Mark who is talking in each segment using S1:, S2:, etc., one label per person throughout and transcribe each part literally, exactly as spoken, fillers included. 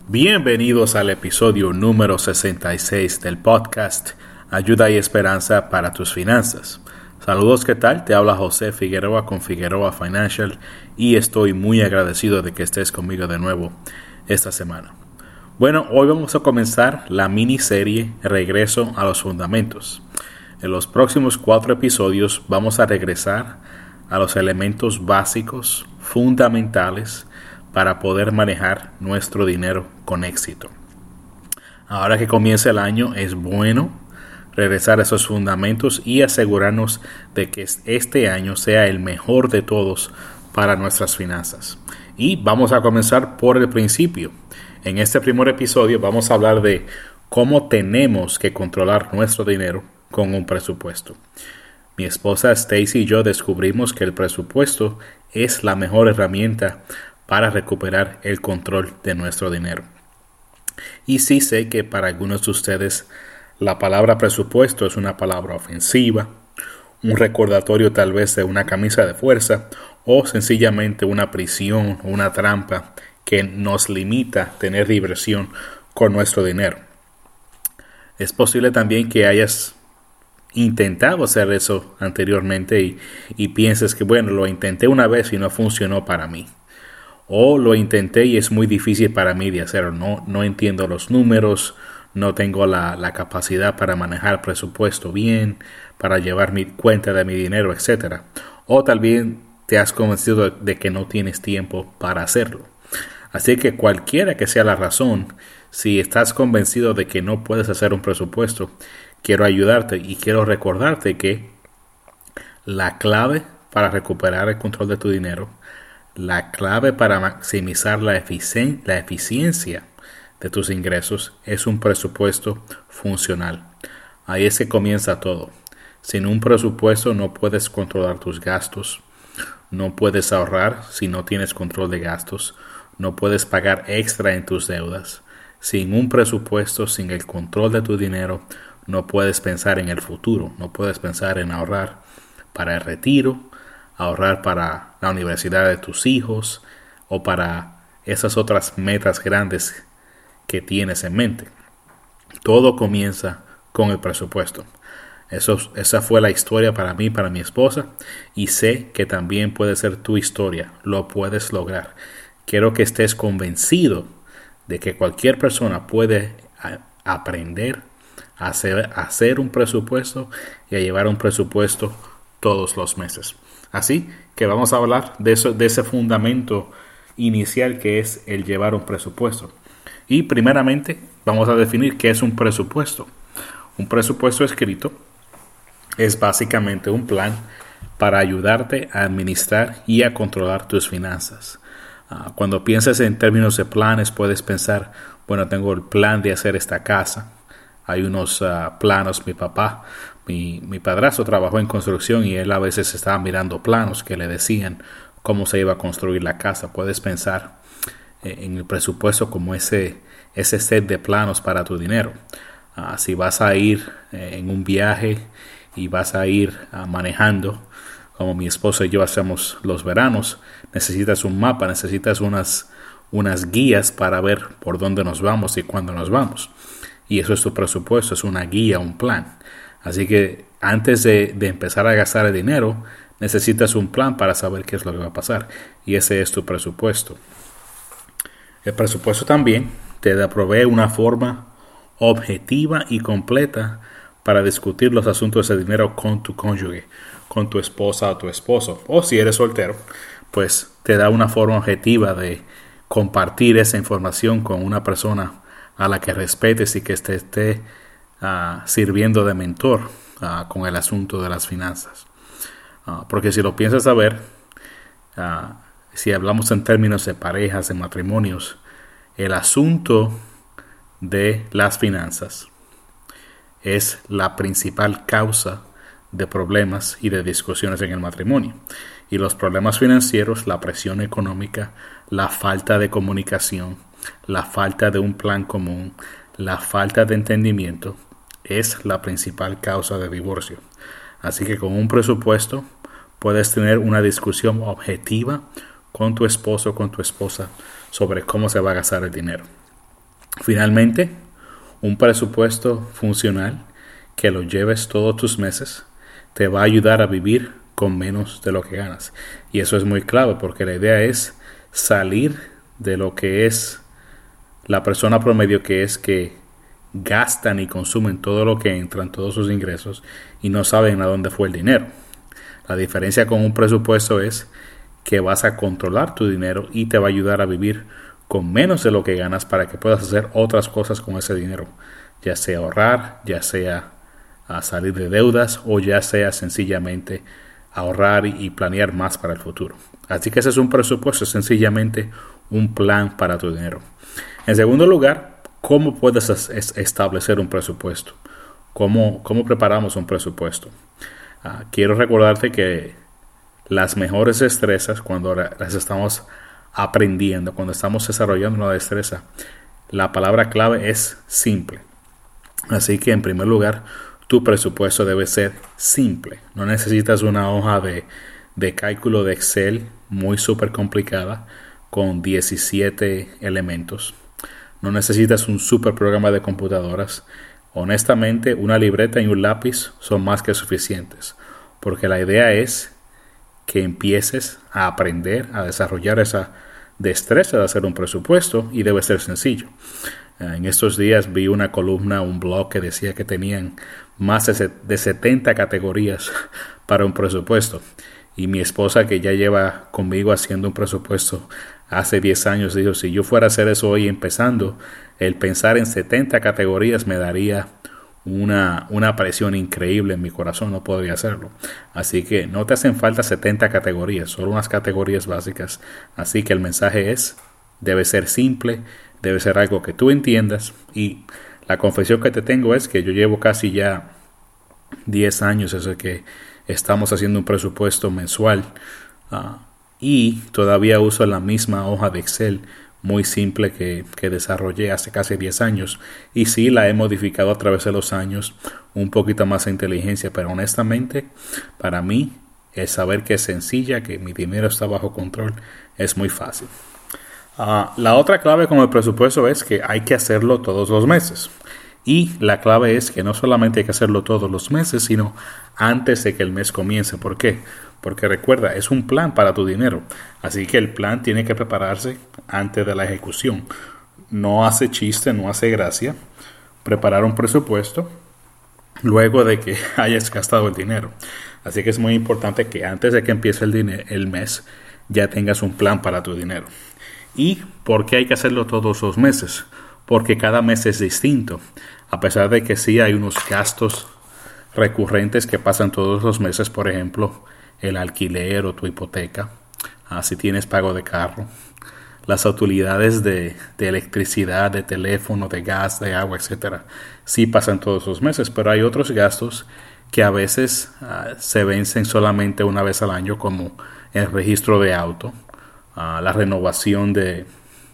S1: Bienvenidos al episodio número sesenta y seis del podcast Ayuda y Esperanza para tus finanzas. Saludos, ¿qué tal? Te habla José Figueroa con Figueroa Financial y estoy muy agradecido de que estés conmigo de nuevo esta semana. Bueno, hoy vamos a comenzar la miniserie Regreso a los Fundamentos. En los próximos cuatro episodios vamos a regresar a los elementos básicos, fundamentales, para poder manejar nuestro dinero con éxito. Ahora que comienza el año, es bueno regresar a esos fundamentos y asegurarnos de que este año sea el mejor de todos para nuestras finanzas. Y vamos a comenzar por el principio. En este primer episodio vamos a hablar de cómo tenemos que controlar nuestro dinero con un presupuesto. Mi esposa Stacy y yo descubrimos que el presupuesto es la mejor herramienta para recuperar el control de nuestro dinero. Y sí sé que para algunos de ustedes la palabra presupuesto es una palabra ofensiva, un recordatorio tal vez de una camisa de fuerza o sencillamente una prisión o una trampa que nos limita a tener diversión con nuestro dinero. Es posible también que hayas intentado hacer eso anteriormente y, y pienses que bueno, lo intenté una vez y no funcionó para mí. O lo intenté y es muy difícil para mí de hacerlo. No, no entiendo los números, no tengo la, la capacidad para manejar presupuesto bien, para llevar mi cuenta de mi dinero, etcétera. O también te has convencido de, de que no tienes tiempo para hacerlo. Así que cualquiera que sea la razón, si estás convencido de que no puedes hacer un presupuesto, quiero ayudarte y quiero recordarte que la clave para recuperar el control de tu dinero, la clave para maximizar la, eficien- la eficiencia de tus ingresos es un presupuesto funcional. Ahí es que comienza todo. Sin un presupuesto no puedes controlar tus gastos, no puedes ahorrar si no tienes control de gastos, no puedes pagar extra en tus deudas. Sin un presupuesto, sin el control de tu dinero, no puedes pensar en el futuro, no puedes pensar en ahorrar para el retiro, ahorrar para la universidad de tus hijos o para esas otras metas grandes que tienes en mente. Todo comienza con el presupuesto. Eso, esa fue la historia para mí, para mi esposa, y sé que también puede ser tu historia. Lo puedes lograr. Quiero que estés convencido de que cualquier persona puede a, aprender a hacer, a hacer un presupuesto y a llevar un presupuesto todos los meses. Así que vamos a hablar de, eso, de ese fundamento inicial que es el llevar un presupuesto. Y primeramente vamos a definir qué es un presupuesto. Un presupuesto escrito es básicamente un plan para ayudarte a administrar y a controlar tus finanzas. Uh, cuando piensas en términos de planes, puedes pensar, bueno, tengo el plan de hacer esta casa. Hay unos uh, planos, mi papá, mi, mi padrastro trabajó en construcción y él a veces estaba mirando planos que le decían cómo se iba a construir la casa. Puedes pensar eh, en el presupuesto como ese, ese set de planos para tu dinero. Uh, si vas a ir eh, en un viaje y vas a ir uh, manejando, como mi esposa y yo hacemos los veranos, necesitas un mapa, necesitas unas, unas guías para ver por dónde nos vamos y cuándo nos vamos. Y eso es tu presupuesto, es una guía, un plan. Así que antes de, de empezar a gastar el dinero, necesitas un plan para saber qué es lo que va a pasar. Y ese es tu presupuesto. El presupuesto también te provee una forma objetiva y completa para discutir los asuntos de dinero con tu cónyuge, con tu esposa o tu esposo. O si eres soltero, pues te da una forma objetiva de compartir esa información con una persona a la que respetes y que te esté uh, sirviendo de mentor uh, con el asunto de las finanzas. Uh, porque si lo piensas a ver, uh, si hablamos en términos de parejas, de matrimonios, el asunto de las finanzas es la principal causa de problemas y de discusiones en el matrimonio. Y los problemas financieros, la presión económica, la falta de comunicación, la falta de un plan común, la falta de entendimiento es la principal causa de divorcio. Así que con un presupuesto puedes tener una discusión objetiva con tu esposo o con tu esposa sobre cómo se va a gastar el dinero. Finalmente, un presupuesto funcional que lo lleves todos tus meses te va a ayudar a vivir con menos de lo que ganas. Y eso es muy clave porque la idea es salir de lo que es la persona promedio, que es que gastan y consumen todo lo que entran, todos sus ingresos, y no saben a dónde fue el dinero. La diferencia con un presupuesto es que vas a controlar tu dinero y te va a ayudar a vivir con menos de lo que ganas para que puedas hacer otras cosas con ese dinero, ya sea ahorrar, ya sea a salir de deudas o ya sea sencillamente ahorrar y planear más para el futuro. Así que ese es un presupuesto, es sencillamente un plan para tu dinero. En segundo lugar, ¿cómo puedes establecer un presupuesto? ¿Cómo, cómo preparamos un presupuesto? Uh, quiero recordarte que las mejores destrezas, cuando las estamos aprendiendo, cuando estamos desarrollando una destreza, la palabra clave es simple. Así que en primer lugar, tu presupuesto debe ser simple. No necesitas una hoja de, de cálculo de Excel muy súper complicada con diecisiete elementos. No necesitas un súper programa de computadoras. Honestamente, una libreta y un lápiz son más que suficientes, porque la idea es que empieces a aprender a desarrollar esa destreza de hacer un presupuesto, y debe ser sencillo. En estos días vi una columna, un blog que decía que tenían más de setenta categorías para un presupuesto, y mi esposa, que ya lleva conmigo haciendo un presupuesto hace diez años, dijo: si yo fuera a hacer eso hoy empezando, el pensar en setenta categorías me daría una, una presión increíble en mi corazón, no podría hacerlo. Así que no te hacen falta setenta categorías, solo unas categorías básicas. Así que el mensaje es, debe ser simple, debe ser algo que tú entiendas, y la confesión que te tengo es que yo llevo casi ya diez años desde que estamos haciendo un presupuesto mensual, uh, y todavía uso la misma hoja de Excel muy simple que, que desarrollé hace casi diez años, y sí la he modificado a través de los años un poquito más a inteligencia, pero honestamente para mí el saber que es sencilla, que mi dinero está bajo control, es muy fácil. Uh, la otra clave con el presupuesto es que hay que hacerlo todos los meses. Y la clave es que no solamente hay que hacerlo todos los meses, sino antes de que el mes comience. ¿Por qué? Porque recuerda, es un plan para tu dinero. Así que el plan tiene que prepararse antes de la ejecución. No hace chiste, no hace gracia preparar un presupuesto luego de que hayas gastado el dinero. Así que es muy importante que antes de que empiece el, dinero, el mes ya tengas un plan para tu dinero. ¿Y por qué hay que hacerlo todos los meses? Porque cada mes es distinto. A pesar de que sí hay unos gastos recurrentes que pasan todos los meses, por ejemplo, el alquiler o tu hipoteca, ah, si tienes pago de carro, las utilidades de, de electricidad, de teléfono, de gas, de agua, etcétera, sí pasan todos los meses, pero hay otros gastos que a veces ah, se vencen solamente una vez al año, como el registro de auto, ah, la renovación de...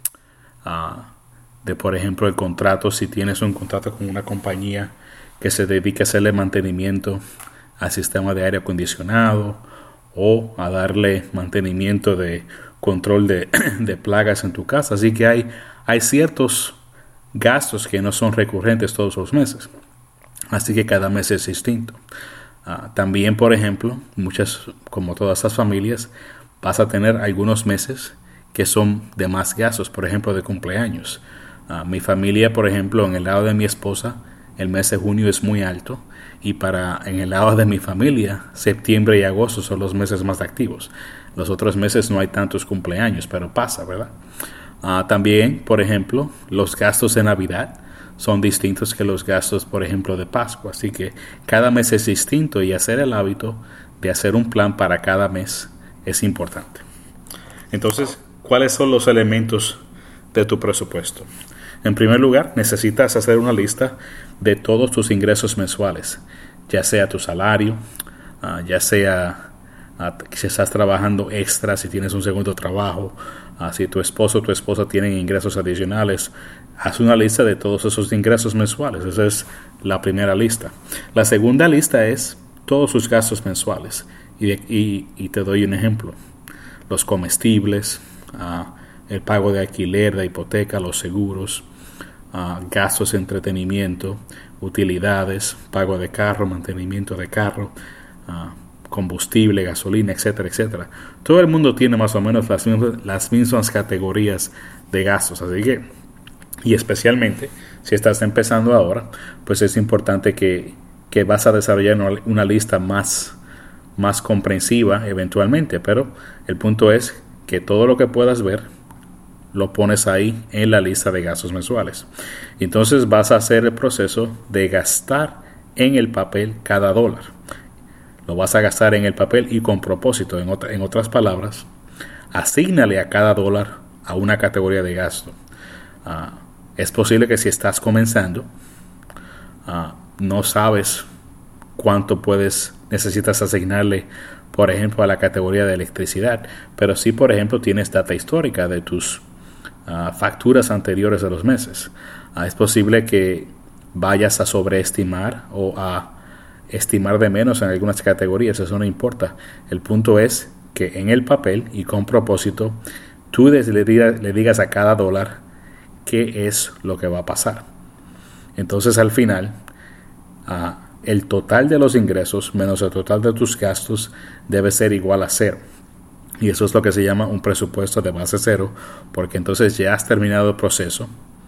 S1: Ah, de por ejemplo el contrato, si tienes un contrato con una compañía que se dedique a hacerle mantenimiento al sistema de aire acondicionado o a darle mantenimiento de control de, de plagas en tu casa. Así que hay, hay ciertos gastos que no son recurrentes todos los meses, así que cada mes es distinto. Uh, también, por ejemplo, muchas, como todas las familias, vas a tener algunos meses que son de más gastos, por ejemplo de cumpleaños. Uh, mi familia, por ejemplo, en el lado de mi esposa, el mes de junio es muy alto, y para en el lado de mi familia, septiembre y agosto son los meses más activos. Los otros meses no hay tantos cumpleaños, pero pasa, ¿verdad? Uh, también, por ejemplo, los gastos de Navidad son distintos que los gastos, por ejemplo, de Pascua. Así que cada mes es distinto, y hacer el hábito de hacer un plan para cada mes es importante. Entonces, ¿cuáles son los elementos de tu presupuesto? En primer lugar, necesitas hacer una lista de todos tus ingresos mensuales, ya sea tu salario, uh, ya sea uh, si estás trabajando extra, si tienes un segundo trabajo, uh, si tu esposo o tu esposa tienen ingresos adicionales. Haz una lista de todos esos ingresos mensuales. Esa es la primera lista. La segunda lista es todos sus gastos mensuales. Y, de, y, y te doy un ejemplo. Los comestibles, uh, el pago de alquiler, de hipoteca, los seguros, uh, gastos de entretenimiento, utilidades, pago de carro, mantenimiento de carro, uh, combustible, gasolina, etcétera, etcétera. Todo el mundo tiene más o menos las mismas, las mismas categorías de gastos, así que, y especialmente si estás empezando ahora, pues es importante que, que vas a desarrollar una, una lista más, más comprensiva eventualmente, pero el punto es que todo lo que puedas ver lo pones ahí en la lista de gastos mensuales. Entonces vas a hacer el proceso de gastar en el papel cada dólar. Lo vas a gastar en el papel y con propósito. En, otra, en otras palabras, asígnale a cada dólar a una categoría de gasto. Uh, es posible que si estás comenzando, uh, no sabes cuánto puedes necesitas asignarle, por ejemplo, a la categoría de electricidad, pero sí, por ejemplo, tienes data histórica de tus uh, facturas anteriores de los meses. Uh, es posible que vayas a sobreestimar o a estimar de menos en algunas categorías, eso no importa. El punto es que en el papel y con propósito, tú le digas, le digas a cada dólar qué es lo que va a pasar. Entonces, al final, uh, el total de los ingresos menos el total de tus gastos debe ser igual a cero. Y eso es lo que se llama un presupuesto de base cero, porque entonces ya has terminado el proceso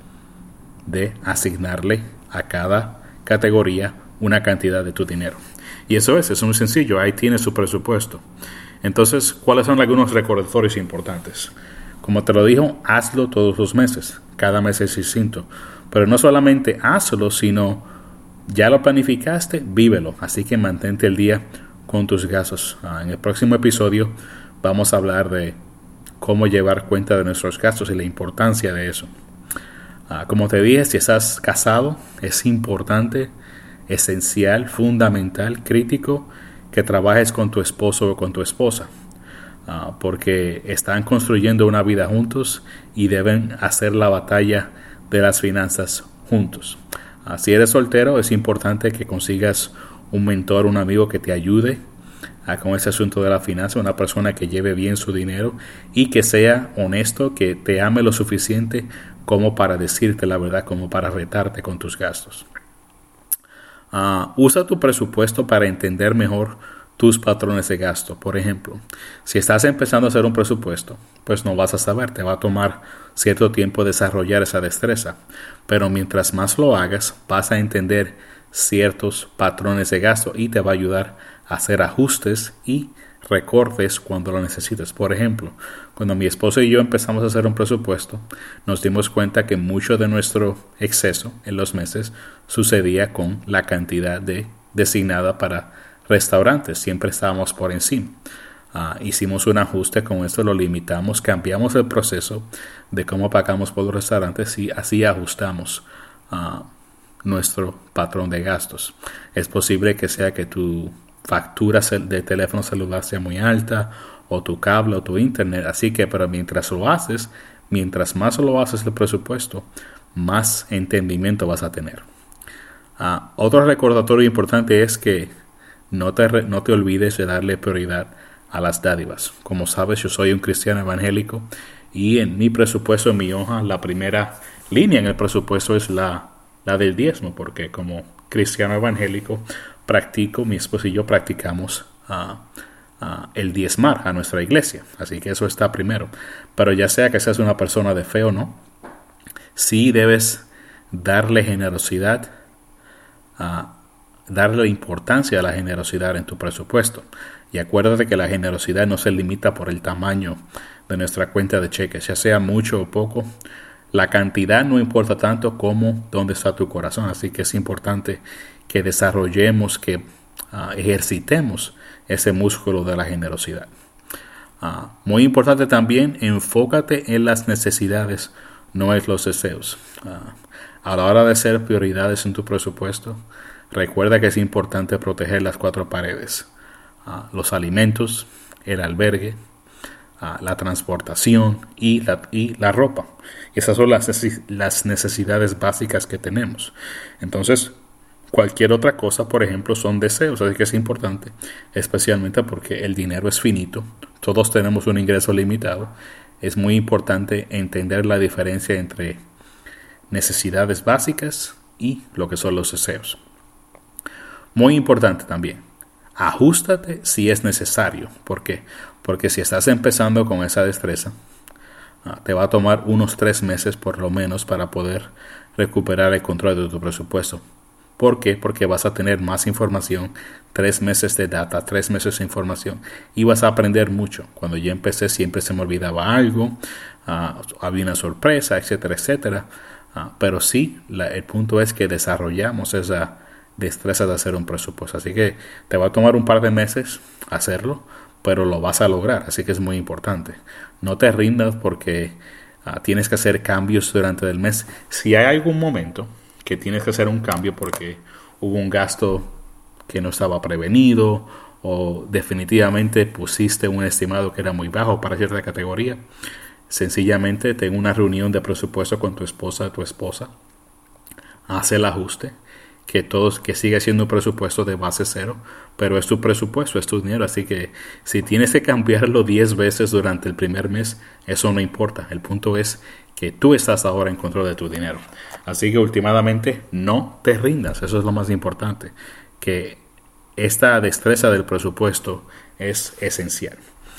S1: de asignarle a cada categoría una cantidad de tu dinero. Y eso es, es muy sencillo, ahí tienes su presupuesto. Entonces, ¿cuáles son algunos recordatorios importantes? Como te lo dijo, hazlo todos los meses, cada mes es distinto. Pero no solamente hazlo, sino ya lo planificaste, vívelo. Así que mantente al día con tus gastos. En el próximo episodio vamos a hablar de cómo llevar cuenta de nuestros gastos y la importancia de eso. Como te dije, si estás casado, es importante, esencial, fundamental, crítico que trabajes con tu esposo o con tu esposa, uh, porque están construyendo una vida juntos y deben hacer la batalla de las finanzas juntos. Uh, si eres soltero, es importante que consigas un mentor, un amigo que te ayude uh, con ese asunto de la finanza, una persona que lleve bien su dinero y que sea honesto, que te ame lo suficiente como para decirte la verdad, como para retarte con tus gastos. Uh, usa tu presupuesto para entender mejor tus patrones de gasto. Por ejemplo, si estás empezando a hacer un presupuesto, pues no vas a saber, te va a tomar cierto tiempo desarrollar esa destreza. Pero mientras más lo hagas, vas a entender ciertos patrones de gasto y te va a ayudar a hacer ajustes y recortes cuando lo necesites. Por ejemplo, cuando mi esposo y yo empezamos a hacer un presupuesto, nos dimos cuenta que mucho de nuestro exceso en los meses sucedía con la cantidad de designada para restaurantes. Siempre estábamos por encima. Uh, hicimos un ajuste, con esto lo limitamos, cambiamos el proceso de cómo pagamos por los restaurantes y así ajustamos uh, nuestro patrón de gastos. Es posible que sea que tu factura de teléfono celular sea muy alta, o tu cable o tu internet, así que pero mientras lo haces, mientras más lo haces el presupuesto, más entendimiento vas a tener. Uh, otro recordatorio importante es que no te, re, no te olvides de darle prioridad a las dádivas. Como sabes, yo soy un cristiano evangélico y en mi presupuesto, en mi hoja, la primera línea en el presupuesto es la, la del diezmo, porque como cristiano evangélico practico, mi esposo y yo practicamos uh, uh, el diezmar a nuestra iglesia, así que eso está primero. Pero ya sea que seas una persona de fe o no, sí debes darle generosidad, uh, darle importancia a la generosidad en tu presupuesto. Y acuérdate que la generosidad no se limita por el tamaño de nuestra cuenta de cheques, ya sea mucho o poco. La cantidad no importa tanto como dónde está tu corazón, así que es importante que desarrollemos, que uh, ejercitemos ese músculo de la generosidad. Uh, muy importante también, enfócate en las necesidades, no en los deseos. Uh, a la hora de hacer prioridades en tu presupuesto, recuerda que es importante proteger las cuatro paredes. Uh, los alimentos, el albergue, uh, la transportación y la, y la ropa. Esas son las, las necesidades básicas que tenemos. Entonces, cualquier otra cosa, por ejemplo, son deseos. Así que es importante, especialmente porque el dinero es finito. Todos tenemos un ingreso limitado. Es muy importante entender la diferencia entre necesidades básicas y lo que son los deseos. Muy importante también, ajústate si es necesario. ¿Por qué? Porque si estás empezando con esa destreza, te va a tomar unos tres meses por lo menos para poder recuperar el control de tu presupuesto. ¿Por qué? Porque vas a tener más información, tres meses de data, tres meses de información y vas a aprender mucho. Cuando yo empecé siempre se me olvidaba algo, uh, había una sorpresa, etcétera, etcétera. Uh, pero sí, la, el punto es que desarrollamos esa destreza de hacer un presupuesto. Así que te va a tomar un par de meses hacerlo, pero lo vas a lograr. Así que es muy importante. No te rindas porque uh, tienes que hacer cambios durante el mes. Si hay algún momento que tienes que hacer un cambio porque hubo un gasto que no estaba prevenido o definitivamente pusiste un estimado que era muy bajo para cierta categoría, sencillamente ten una reunión de presupuesto con tu esposa o tu esposa, haz el ajuste, que todos que siga siendo un presupuesto de base cero, pero es tu presupuesto, es tu dinero, así que si tienes que cambiarlo diez veces durante el primer mes, eso no importa. El punto es que tú estás ahora en control de tu dinero. Así que últimamente no te rindas, eso es lo más importante, que esta destreza del presupuesto es esencial.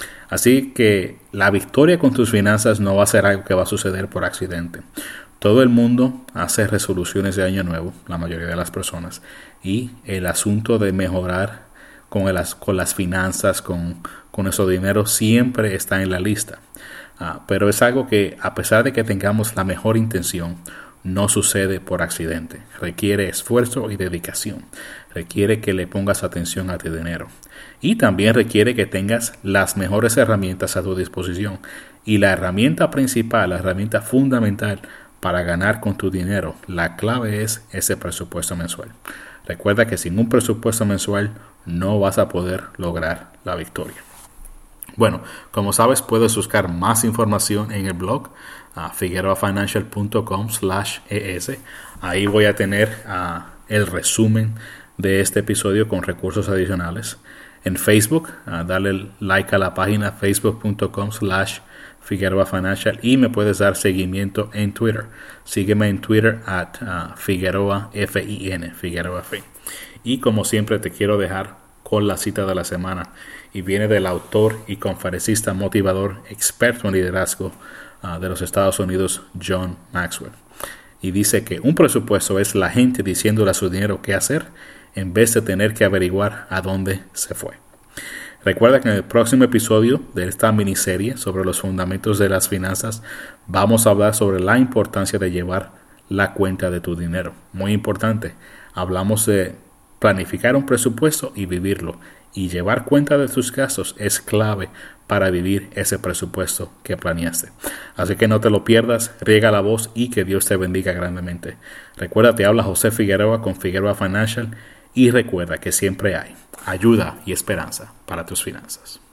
S1: Así que la victoria con tus finanzas no va a ser algo que va a suceder por accidente. Todo el mundo hace resoluciones de año nuevo, la mayoría de las personas, y el asunto de mejorar con, el, con las finanzas, con, con ese dinero, siempre está en la lista. Uh, pero es algo que, a pesar de que tengamos la mejor intención, no sucede por accidente. Requiere esfuerzo y dedicación. Requiere que le pongas atención a tu dinero. Y también requiere que tengas las mejores herramientas a tu disposición. Y la herramienta principal, la herramienta fundamental para ganar con tu dinero, la clave es ese presupuesto mensual. Recuerda que sin un presupuesto mensual no vas a poder lograr la victoria. Bueno, como sabes, puedes buscar más información en el blog uh, figueroa financial punto com slash e s. Ahí voy a tener uh, el resumen de este episodio con recursos adicionales. En Facebook, uh, dale like a la página facebook punto com slash Figueroa Financial y me puedes dar seguimiento en Twitter. Sígueme en Twitter at uh, Figueroa F I N, Figueroa F. Y como siempre te quiero dejar con la cita de la semana y viene del autor y conferencista motivador experto en liderazgo uh, de los Estados Unidos, John Maxwell. Y dice que un presupuesto es la gente diciéndole a su dinero qué hacer en vez de tener que averiguar a dónde se fue. Recuerda que en el próximo episodio de esta miniserie sobre los fundamentos de las finanzas vamos a hablar sobre la importancia de llevar la cuenta de tu dinero. Muy importante. Hablamos de planificar un presupuesto y vivirlo. Y llevar cuenta de tus gastos es clave para vivir ese presupuesto que planeaste. Así que no te lo pierdas, riega la voz y que Dios te bendiga grandemente. Recuerda, te habla José Figueroa con Figueroa Financial y recuerda que siempre hay ayuda y esperanza para tus finanzas.